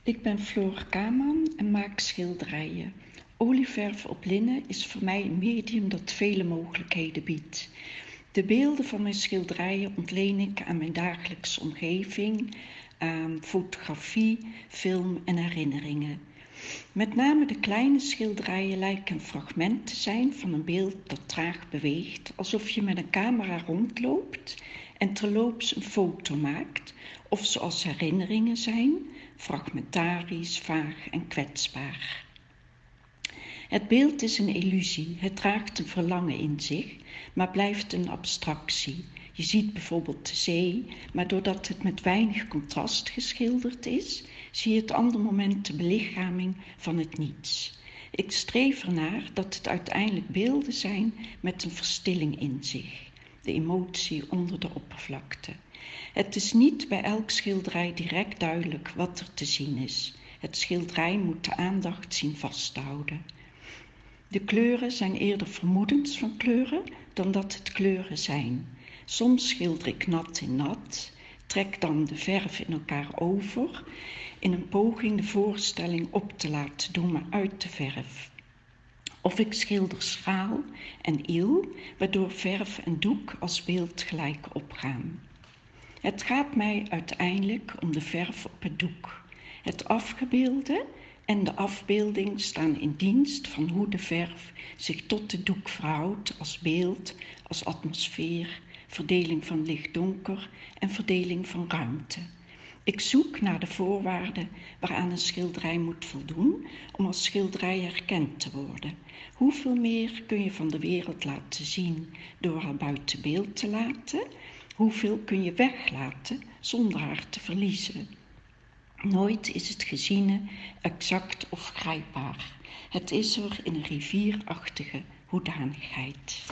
Ik ben Floor Kaman en maak schilderijen. Olieverf op linnen is voor mij een medium dat vele mogelijkheden biedt. De beelden van mijn schilderijen ontleen ik aan mijn dagelijkse omgeving, aan fotografie, film en herinneringen. Met name de kleine schilderijen lijken een fragment te zijn van een beeld dat traag beweegt, alsof je met een camera rondloopt en terloops een foto maakt, of zoals herinneringen zijn, fragmentarisch, vaag en kwetsbaar. Het beeld is een illusie, het draagt een verlangen in zich, maar blijft een abstractie. Je ziet bijvoorbeeld de zee, maar doordat het met weinig contrast geschilderd is, zie je het andere moment de belichaming van het niets. Ik streef ernaar dat het uiteindelijk beelden zijn met een verstilling in zich, de emotie onder de oppervlakte. Het is niet bij elk schilderij direct duidelijk wat er te zien is. Het schilderij moet de aandacht zien vast te houden. De kleuren zijn eerder vermoedens van kleuren dan dat het kleuren zijn. Soms schilder ik nat in nat, trek dan de verf in elkaar over, in een poging de voorstelling op te laten doen uit de verf. Of ik schilder schaal en il, waardoor verf en doek als beeld gelijk opgaan. Het gaat mij uiteindelijk om de verf op het doek. Het afgebeelde en de afbeelding staan in dienst van hoe de verf zich tot de doek verhoudt als beeld, als atmosfeer, verdeling van licht-donker en verdeling van ruimte. Ik zoek naar de voorwaarden waaraan een schilderij moet voldoen om als schilderij herkend te worden. Hoeveel meer kun je van de wereld laten zien door haar buiten beeld te laten? Hoeveel kun je weglaten zonder haar te verliezen? Nooit is het geziene exact of grijpbaar. Het is er in een rivierachtige hoedanigheid.